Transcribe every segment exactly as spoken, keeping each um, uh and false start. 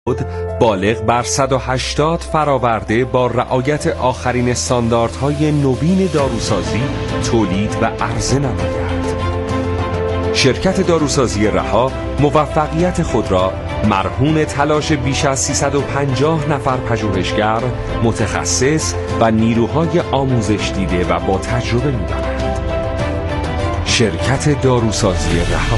بالغ بر صد و هشتاد فراورده با رعایت آخرین استانداردهای نوین داروسازی تولید و عرضه نماید. شرکت داروسازی رها موفقیت خود را مرهون تلاش بیش از سیصد و پنجاه نفر پژوهشگر، متخصص و نیروهای آموزش دیده و با تجربه می‌داند. شرکت داروسازی رها.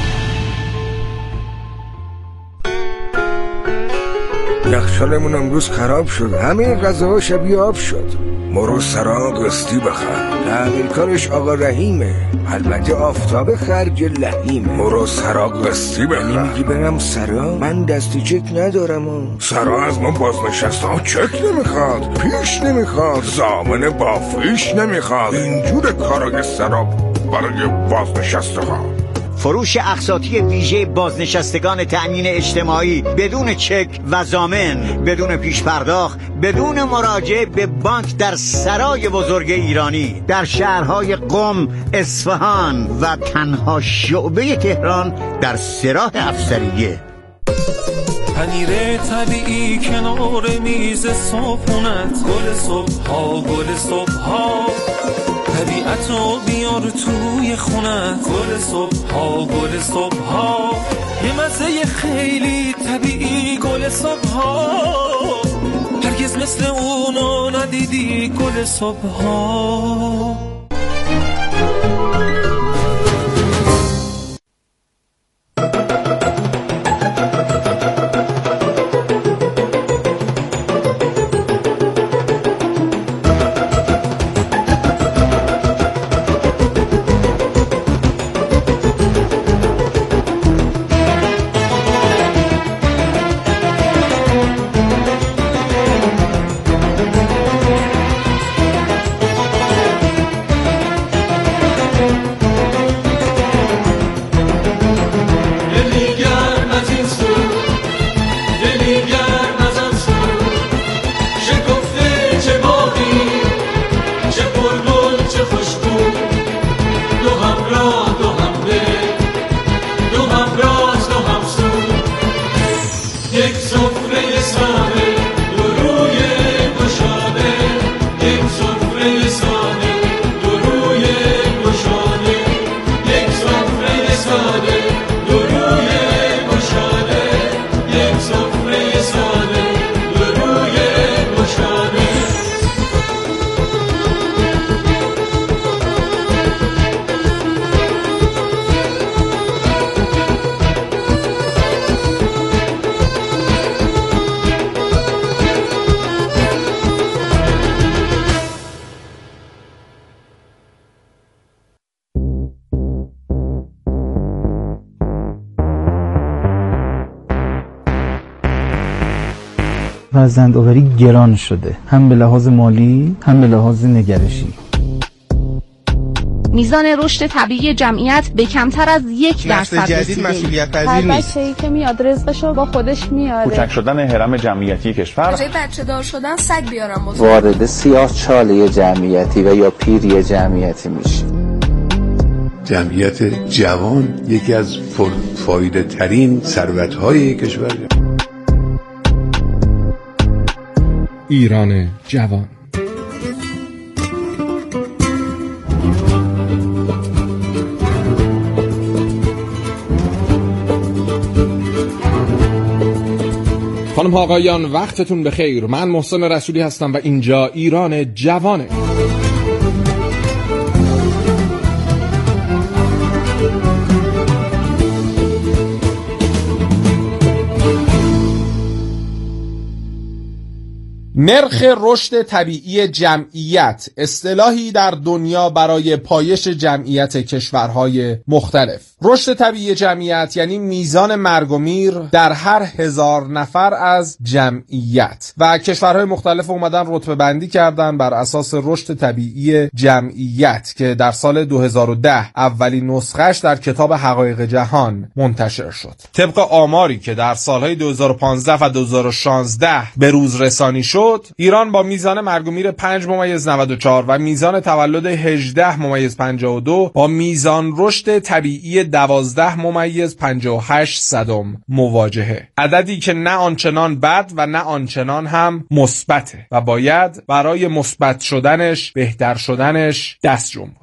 یخچالمون امروز خراب شد، همه غذاها شبیه آب شد. مرو سرا قسطی بخر، تعمیرکارش آقا رحیمه، البته آفتاب خرج لحیمه. مرو سرا قسطی بخر. یعنی میگی برم سرا؟ من دستی چک ندارم و. سرا از ما بازنشسته ها چک نمیخواد، پیش نمیخواد، ضامن با فیش نمیخواد. اینجور کارای سرا برای بازنشسته ها. فروش اقساطی ویژه بازنشستگان تأمین اجتماعی بدون چک و ضامن، بدون پیش پرداخت، بدون مراجعه به بانک در سرای بزرگ ایرانی در شهرهای قم، اصفهان و تنها شعبه تهران در سراح افسریه. پنیر طبیعی کنار میز صبحونت، گل صبح ها گل صبح ها، طبیعتو بیار توی خونت، گل صبح ها گل صبح ها، یه مزه خیلی طبیعی گل صبح ها، هرگز مثل اونو ندیدی گل صبح ها. فرزندآوری گران شده، هم به لحاظ مالی هم به لحاظ نگرشی. میزان رشد طبیعی جمعیت به کمتر از یک درصد جدید مسئولیت پذیر نیست. هر بچه‌ای که میاد رزقشو با خودش میاره. کوچک شدن هرم جمعیتی کشور، جای بچه دار شدن سگ بیارم بزرگ. وارد سیاه چاله جمعیتی و یا پیری جمعیتی میشه. جمعیت جوان یکی از فایده ترین ثروت‌های کشور. ایران جوان. خانم آقایان وقتتون بخیر. من محسن رسولی هستم و اینجا ایران جوانه. نرخ رشد طبیعی جمعیت اصطلاحی در دنیا برای پایش جمعیت کشورهای مختلف. رشد طبیعی جمعیت یعنی میزان مرگ و میر در هر هزار نفر از جمعیت و کشورهای مختلف اومدن رتبه بندی کردن بر اساس رشد طبیعی جمعیت که در سال دو هزار و ده اولین نسخهش در کتاب حقایق جهان منتشر شد. طبق آماری که در سالهای دو هزار و پانزده و دو هزار و شانزده به روز رسانی شد، شد، ایران با میزان مرگ و میر پنج ممیز نود و چهار و میزان تولد هجده ممیز پنجاه و دو با میزان رشد طبیعی دوازده ممیز پنجاه و هشت صدم مواجهه. عددی که نه آنچنان بد و نه آنچنان هم مثبته و باید برای مثبت شدنش، بهتر شدنش دست جنبوند.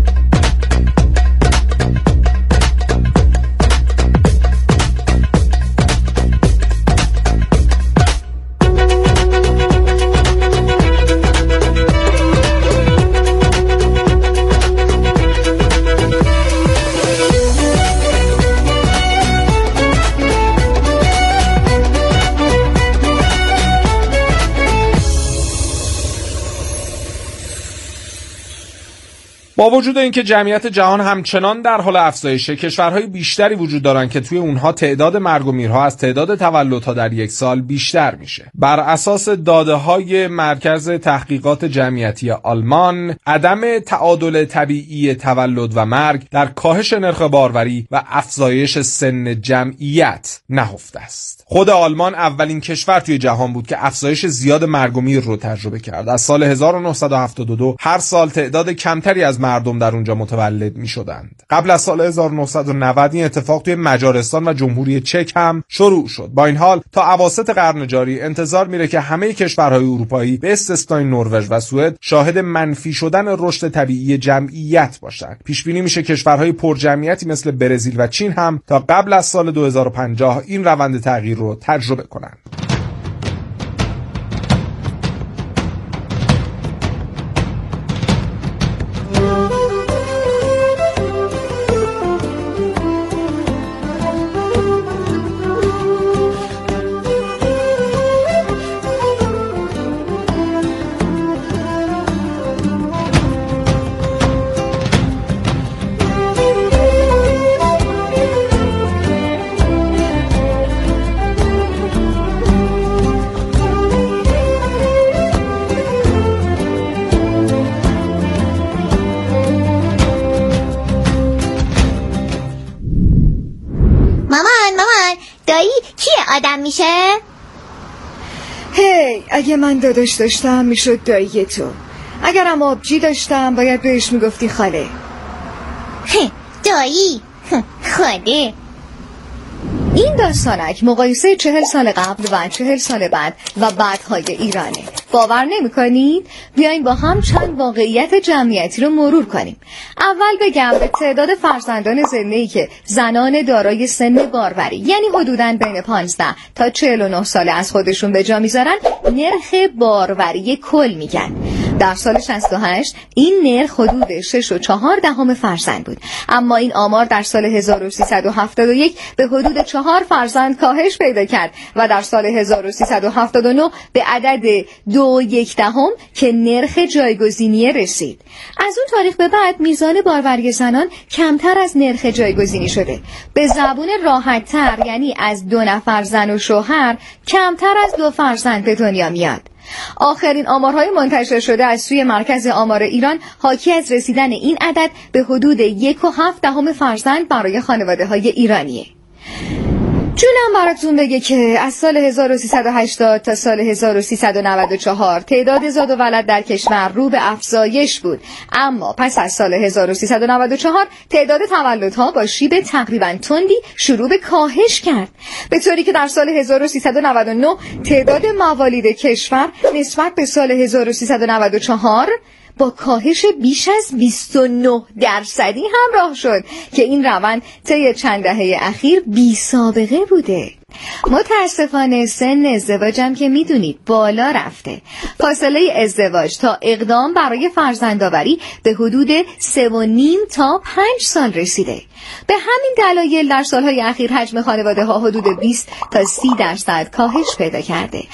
با وجود اینکه جمعیت جهان همچنان در حال افزایشه، کشورهای بیشتری وجود دارن که توی اونها تعداد مرگ و میرها از تعداد تولدها در یک سال بیشتر میشه. بر اساس داده‌های مرکز تحقیقات جمعیتی آلمان، عدم تعادل طبیعی تولد و مرگ در کاهش نرخ باروری و افزایش سن جمعیت نهفته است. خود آلمان اولین کشور توی جهان بود که افزایش زیاد مرگ و میر رو تجربه کرد. از سال هزار و نهصد و هفتاد و دو هر سال تعداد کمتری از مردم در اونجا متولد می شدند. قبل از سال هزار و نهصد و نود این اتفاق توی مجارستان و جمهوری چک هم شروع شد. با این حال تا اواسط قرن جاری انتظار میره که همه کشورهای اروپایی به استثنای نروژ و سوئد شاهد منفی شدن رشد طبیعی جمعیت باشند. پیش بینی میشه کشورهای پرجمعیتی مثل برزیل و چین هم تا قبل از سال دو هزار و پنجاه این روند تغییر رو تجربه کنند. آدم میشه؟ هی hey, اگه من داداش داشتم میشد دایی تو. اگرم آبجی داشتم باید بهش میگفتی خاله. دایی خاله. این داستانک مقایسه چهل سال قبل و چهل سال بعد و بعدهای ایرانه. باور نمی کنید؟ بیاین با هم چند واقعیت جمعیتی رو مرور کنیم. اول بگم به تعداد فرزندان زنده‌ای که زنان دارای سن باروری یعنی حدوداً بین پانزده تا چهل و نه ساله از خودشون به جا میذارن نرخ باروری کل میگن. در سال شصت و هشت این نرخ حدود شش و چهار دهم فرزند بود، اما این آمار در سال هزار و سیصد و هفتاد و یک به حدود چهار فرزند کاهش پیدا کرد و در سال هزار و سیصد و هفتاد و نه به عدد دو و یک دهم که نرخ جایگزینی رسید. از اون تاریخ به بعد میزان باروری زنان کمتر از نرخ جایگزینی شده. به زبون راحت تر یعنی از دو نفر زن و شوهر کمتر از دو فرزند به دنیا میاد. آخرین آمارهای منتشر شده از سوی مرکز آمار ایران حاکی از رسیدن این عدد به حدود یک و هفت دهم فرزند برای خانواده های ایرانیه. جونم براتون بگه که از سال هزار و سیصد و هشتاد تا سال هزار و سیصد و نود و چهار تعداد زاد و ولد در کشور رو به افزایش بود، اما پس از سال هزار و سیصد و نود و چهار تعداد تولدها با شیب تقریبا تندی شروع به کاهش کرد، به طوری که در سال هزار و سیصد و نود و نه تعداد موالید کشور نسبت به سال هزار و سیصد و نود و چهار با کاهش بیش از بیست و نه درصدی همراه شد که این روند طی چند دهه اخیر بی سابقه بوده. متاسفانه سن ازدواجم که میدونید بالا رفته. فاصله ازدواج تا اقدام برای فرزندآوری به حدود سه و نیم تا پنج سال رسیده. به همین دلایل در سالهای اخیر حجم خانواده ها حدود بیست تا سی درصد کاهش پیدا کرده.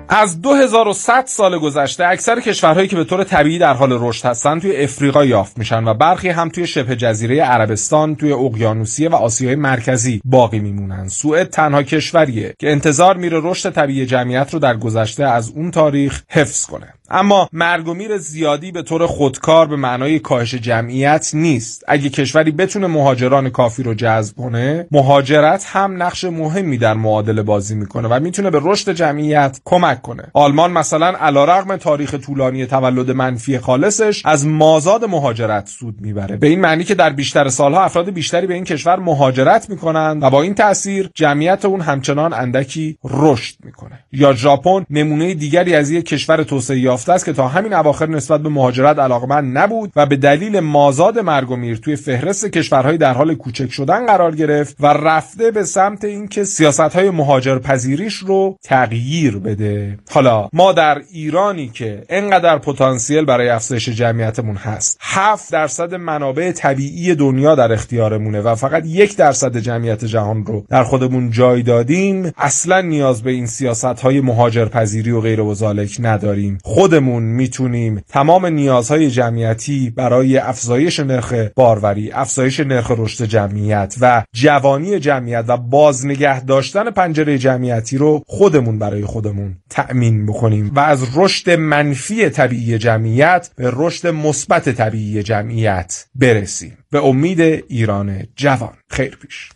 از دو هزار و صد سال گذشته اکثر کشورهایی که به طور طبیعی در حال رشد هستن توی افریقا یافت میشن و برخی هم توی شبه جزیره عربستان، توی اقیانوسیه و آسیای مرکزی باقی میمونن. سوئد تنها کشوریه که انتظار میره رشد طبیعی جمعیت رو در گذشته از اون تاریخ حفظ کنه. اما مرگ و میر زیادی به طور خودکار به معنای کاهش جمعیت نیست. اگه کشوری بتونه مهاجران کافی رو جذب کنه، مهاجرت هم نقش مهمی در معادله بازی میکنه و میتونه به رشد جمعیت کمک کنه. آلمان مثلا علیرغم تاریخ طولانی تولد منفی خالصش از مازاد مهاجرت سود میبره، به این معنی که در بیشتر سالها افراد بیشتری به این کشور مهاجرت میکنن و با این تأثیر جمعیت اون همچنان اندکی رشد میکنه. یا ژاپن نمونه دیگری از یک کشور توسعه یافته است که تا همین اواخر نسبت به مهاجرت علاقمند نبود و به دلیل مازاد مرگ و میر توی فهرست کشورهای در حال کوچک شدن قرار گرفت و رفته به سمت اینکه سیاست‌های مهاجرپذیریش رو تغییر بده. حالا ما در ایرانی که اینقدر پتانسیل برای افزایش جمعیتمون هست، هفت درصد منابع طبیعی دنیا در اختیارمونه و فقط یک درصد جمعیت جهان رو در خودمون جای دادیم، اصلا نیاز به این سیاست‌های مهاجرپذیری و غیر و ذالک نداریم. خودمون میتونیم تمام نیازهای جمعیتی برای افزایش نرخ باروری، افزایش نرخ رشد جمعیت و جوانی جمعیت و بازنگه داشتن پنجره جمعیتی رو خودمون برای خودمون تأمین بکنیم و از رشد منفی طبیعی جمعیت به رشد مثبت طبیعی جمعیت برسیم. به امید ایران جوان. خیر پیش.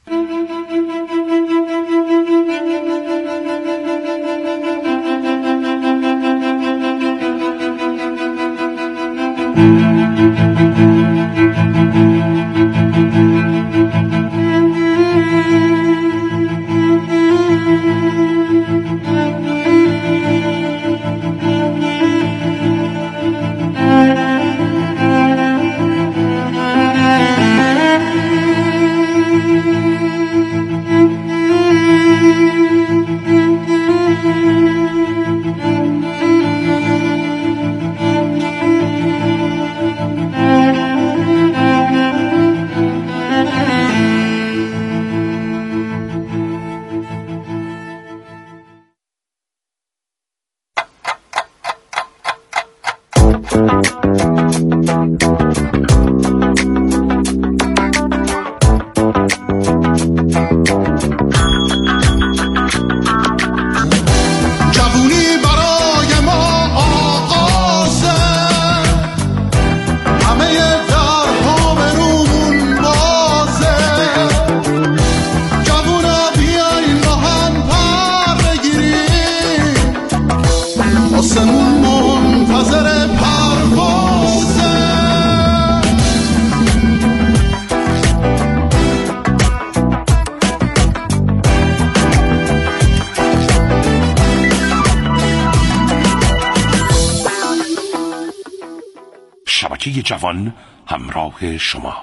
شبکه جوان همراه شما.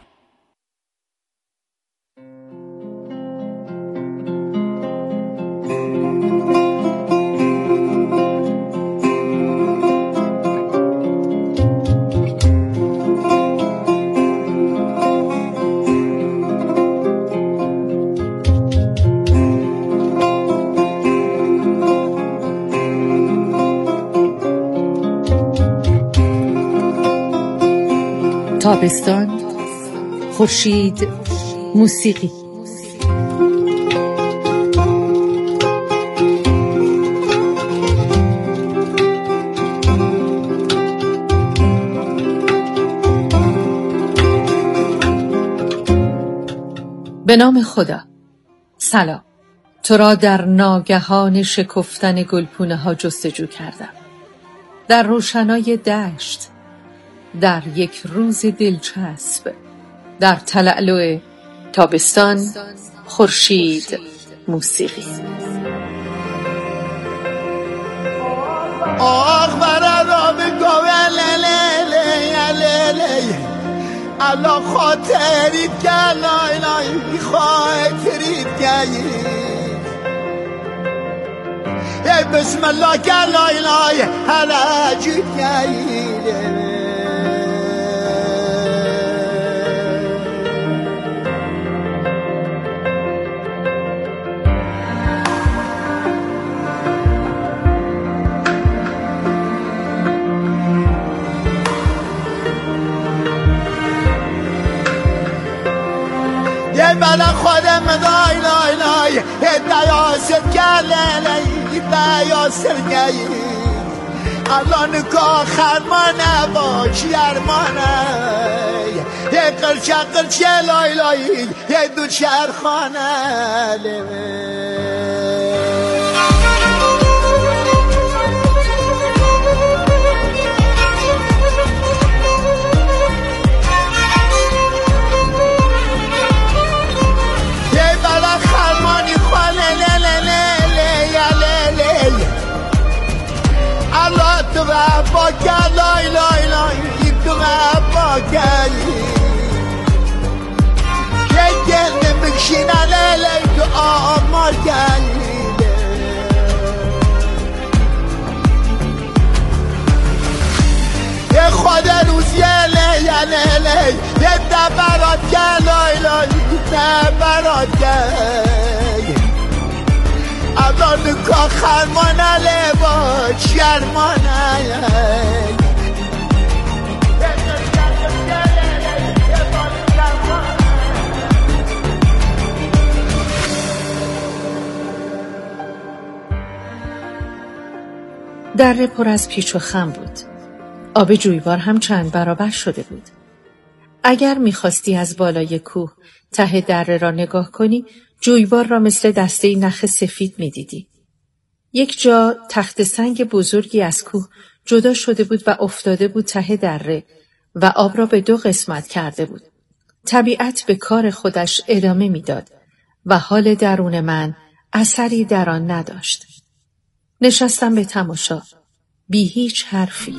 تابستان، خورشید، موسیقی. به نام خدا. سلام. تو را در ناگهان شکفتن گلپونه ها جستجو کردم، در روشنای دشت، در یک روز دلچسب، در تلالو تابستان، خورشید، موسیقی. آخ برادر بگوه لیلی لیلی الله خاطرید که لای لای بی خاطرید که ای بسم الله که لای لای حالا جید که بلا خودم لای لای لای دیاسر گلی دیاسر گلی الان که خرمانه باش یرمانه یه قرچه قرچه لای لای یه دو شهرخانه یه بلا خرمانی خانه لی لی لی لی لی لی الله تو با گل لای لای لای تو با گل یه گل نمیشینه لیلی تو آمار گل یه خود روز یه لی یه لی یه دبرات گل لای لای دبرات گل الان که خرمانه لبا شرمانه دره پر از پیچ و خم بود. آب جویبار هم چند برابر شده بود. اگر می‌خواستی از بالای کوه ته دره را نگاه کنی، جویبار را مثل دسته نخ سفید می‌دیدی. یک جا تخت سنگ بزرگی از کوه جدا شده بود و افتاده بود ته دره و آب را به دو قسمت کرده بود. طبیعت به کار خودش ادامه می‌داد و حال درون من اثری در آن نداشت. نشستم به تماشا، بی هیچ حرفی.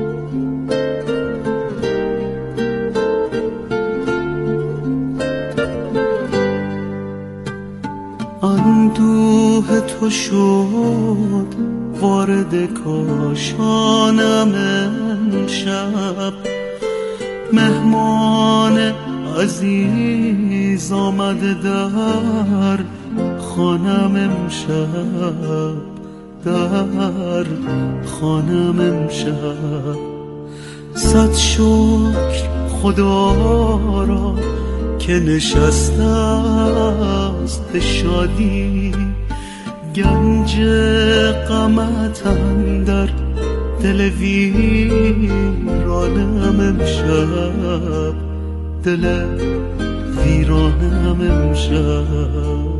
اندوه تو شد وارد کاشانم امشب، مهمان عزیز آمده در خانم امشب، در خانم امشب. صد شکر خدا را که نشسته است به شادی، گنج غمت اندر دل ویرانم امشب، دل ویرانم امشب.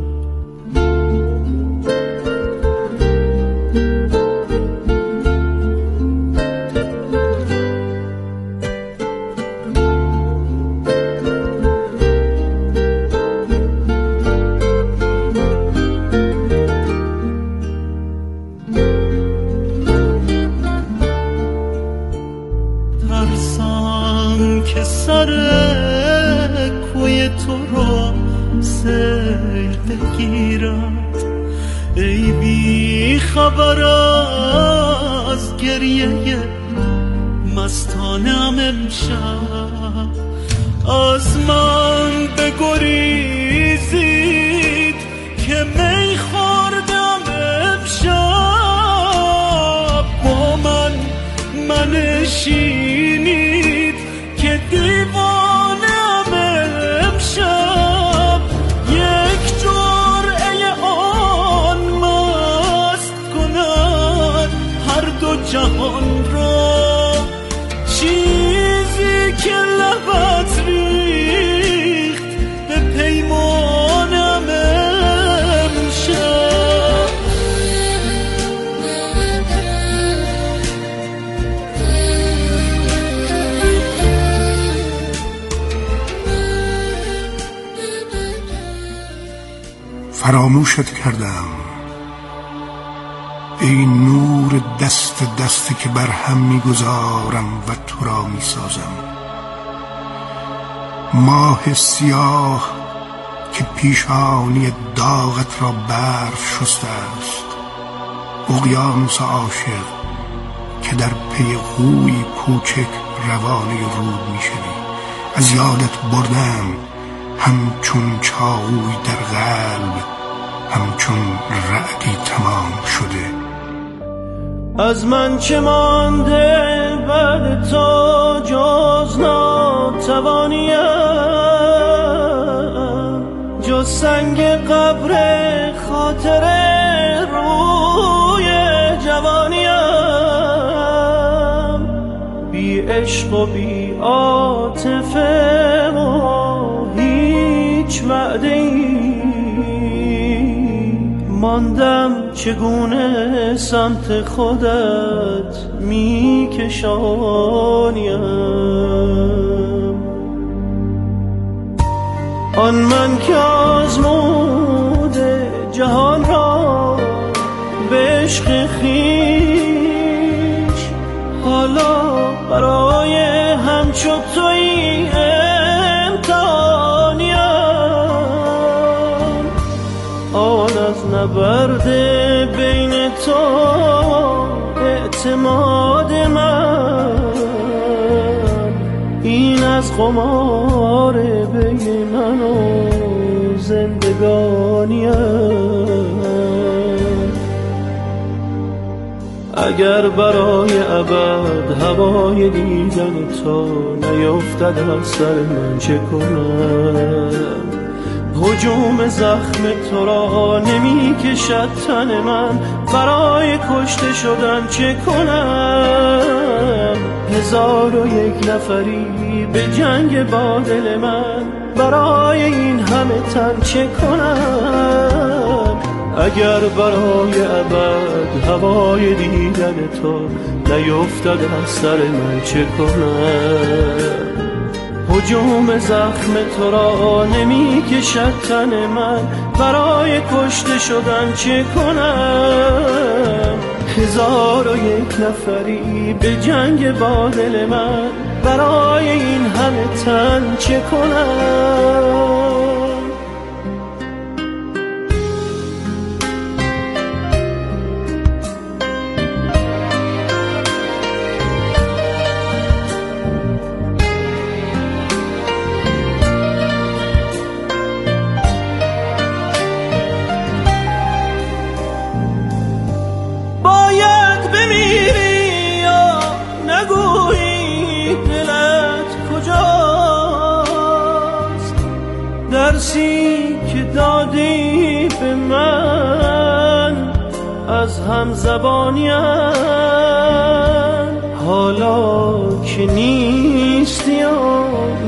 ای بی خبر از گریه مستانم امشب، از من بگریزید که می خوردم امشب، با من منشینید که دیوانم امشب. یک جرعه آن مست کند هر دو جهان را، چیزی که لبت ریخت به پیمانم امشب. فراموشت کردم ای نور دست دستی که بر هم میگذارم و تو را میسازم، ماه سیاه که پیشانی داغت را برف شسته است، اقیانوس عاشق که در پی قوی کوچک روانه رود میشوی. از یادت بردم همچون چاوی در قلب، همچون رعدی تمام شده. از من چه مانده بعد تو جز ناتوانیم، جز سنگ قبر خاطره روی جوانیم، بی عشق و بی عاطفه و هیچ وعده‌ای ماندم، چگونه سمت خودت میکشانیم. آن من که آزموده جهان را به عشق خویش، حالا برای همچو تویی امتحانیم. آن از نبرد بین تو اعتماد من، این از قمار بین من و زندگانیم. اگر برای ابد هوای دیدن تو نیفتد از سر من چه کنم؟ هجوم زخم تو را نمی کشد تن من، برای کشته شدن چه کنم؟ هزار و یک نفری به جنگ با دل من، برای این همه تن چه کنم؟ اگر برای ابد هوای دیدن تو نیفتد از سر من چه کنم؟ هجوم زخم تو را نمی کشد تن من، برای کشته شدن چه کنم؟ هزار و یک نفری به جنگ با دل من، برای این همه تن چه کنم؟ درسی که دادی به من از همزبانیم، حالا که نیستی و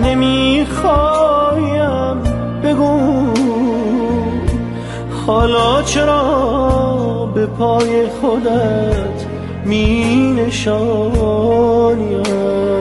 نمیخوایم بگو، حالا چرا به پای خودت می نشانیم؟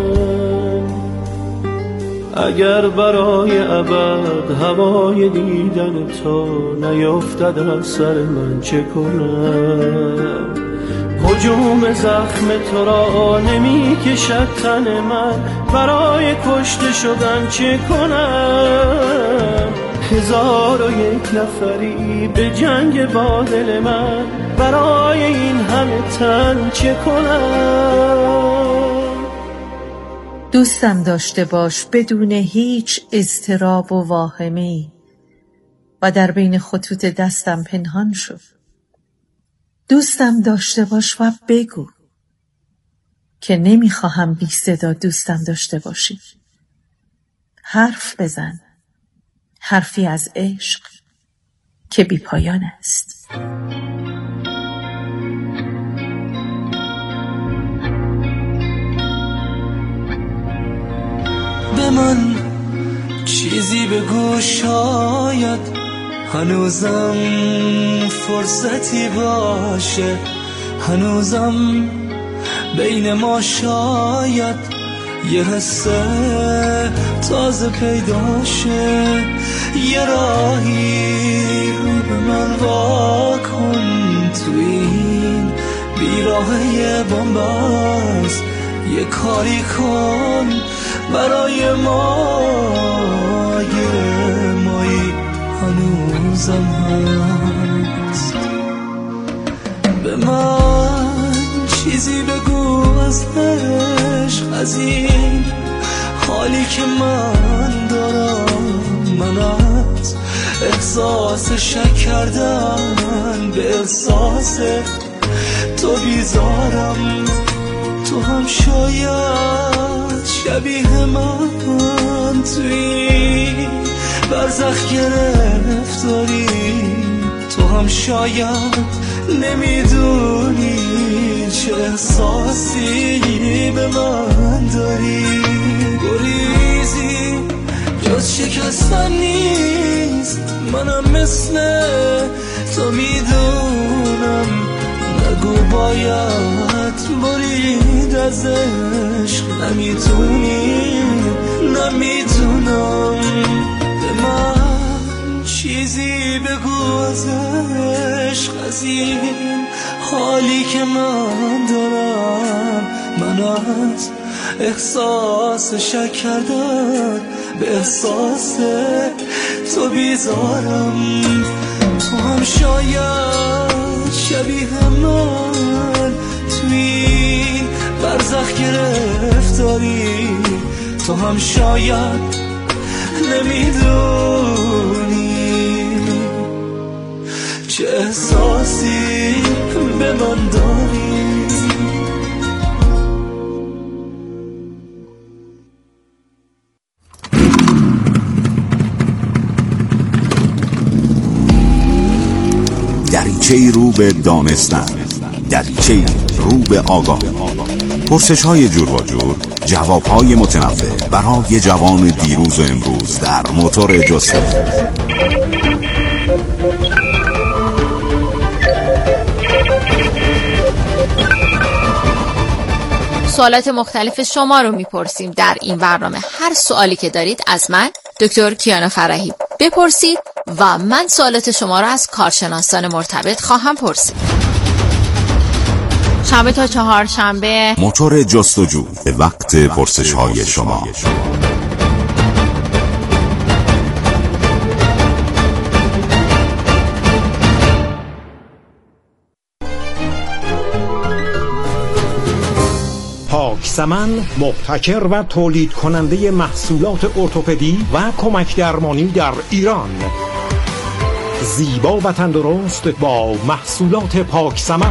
اگر برای ابد هوای دیدن تو نیفتد از سر من چه کنم؟ هجوم زخم تو را نمی کشد تن من، برای کشته شدن چه کنم؟ هزار و یک نفری به جنگ با دل من، برای این همه تن چه کنم؟ دوستم داشته باش بدون هیچ اضطراب و واهمه‌ای و در بین خطوط دستم پنهان شو. دوستم داشته باش و بگو که نمیخواهم بی صدا دوستم داشته باشی. حرف بزن، حرفی از عشق که بی پایان است. به من چیزی بگو، شاید هنوزم فرصتی باشه، هنوزم بین ما شاید یه حس تازه پیدا شه، یه راهی رو به من واکن تو این بیراهه بنبست، یه کاری کن برای ما، یه مایی هنوزم هست. به من چیزی بگو از عشق، از این حالی که من دارم، من از احساس شک کردن به احساس تو بیزارم. تو هم شاید شبیه من توی برزخ گرفتاری، تو هم شاید نمیدونی چه احساسی به من داری. گریزی جز شکستن نیست، منم مثل تو میدونم. نگو باید برید از عشق، نمیتونی نمیتونم. به من چیزی بگو از عشق، از این حالی که من دارم. من از احساس شک کردن به احساس تو بیزارم. تو هم شاید شبیه من توی برزخ گرفتاری، تو هم شاید نمیدونی چه احساسی به من داری. دریچه‌ای رو به دانستن، دریچه‌ای رو به آگاه، پرسش‌های جور و جور، جواب‌های متنوع برای جوان دیروز و امروز در موتور جستجو. سوالات مختلف شما رو میپرسیم در این برنامه. هر سوالی که دارید از من دکتر کیانا فرحی بپرسید و من سوالات شما رو از کارشناسان مرتبط خواهم پرسید. شنبه تا چهارشنبه موتور جستجو، وقت پرسش های شما. پاکسمن مبتکر و تولید کننده محصولات ارتوپدی و کمک درمانی در ایران. زیبا و تندرست با محصولات پاکسمن.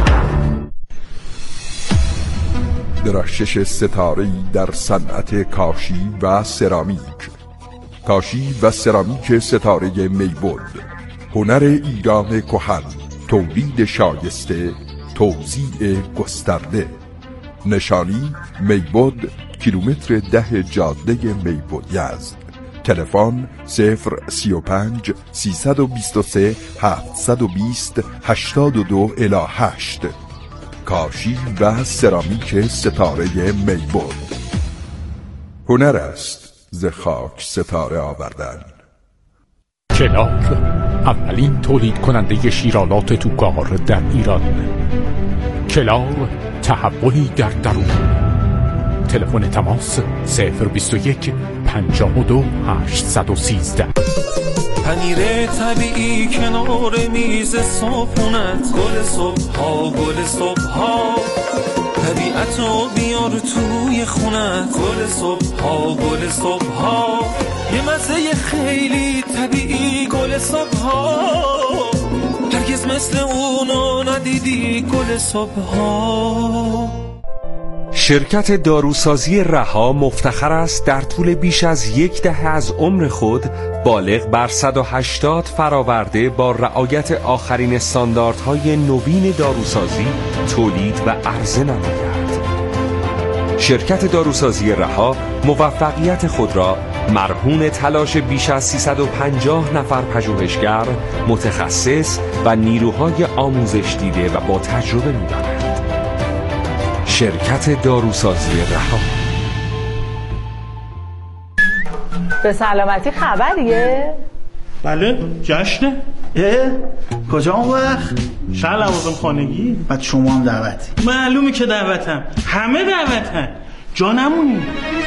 درخشش ستاره‌ای در صنعت کاشی و سرامیک. کاشی و سرامیک ستاره میبود، هنر ایران کهن، تولید شایسته، توزیع گسترده. نشانی میبود، کیلومتر ده جاده میبود یزد. تلفن صفر سی و پنج سیصد و بیست و سه هفتصد و بیست هشتاد و دو الی هشت. کاشی و سرامیک ستاره میبود. هنر است ز خاک ستاره آوردن. کلاغ، اولین تولید کننده شیرالات توکار در ایران. کلاغ، تحولی در درون. تلفن تماس صفر بیست و یک پنجاه و دو هشتصد و سیزده. پنیر طبیعی کنار میز صبحونت، گل صبح ها گل صبح ها، طبیعتو بیار توی خونت، گل صبح ها گل صبح ها، یه مزه خیلی طبیعی گل صبح ها، هرگز مثل اونو ندیدی گل صبح ها. شرکت داروسازی رها مفتخر است در طول بیش از یک دهه از عمر خود بالغ بر صد و هشتاد فراورده با رعایت آخرین استانداردهای نوین داروسازی تولید و عرضه نماید. شرکت داروسازی رها موفقیت خود را مرهون تلاش بیش از سیصد و پنجاه نفر پژوهشگر، متخصص و نیروهای آموزش دیده و با تجربه می‌داند. شرکت داروسازی رها. به سلامتی خبریه؟ بله، جشنه. اه؟ کجا اون وقت؟ شهر لوازم خانگی. بعد شما هم دعوتی؟ معلومه که دعوتم، همه دعوتن، جا نمونی.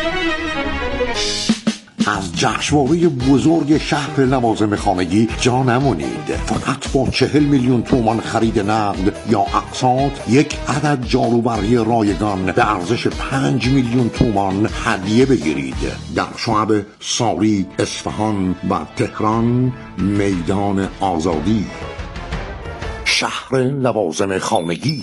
از جشنواره بزرگ شهر لوازم خانگی جا نمونید. فقط با چهل میلیون تومان خرید نقد یا اقساط یک عدد جاروبرقی رایگان به ارزش پنج میلیون تومان هدیه بگیرید. در شعب ساری، اصفهان و تهران، میدان آزادی. شهر لوازم خانگی.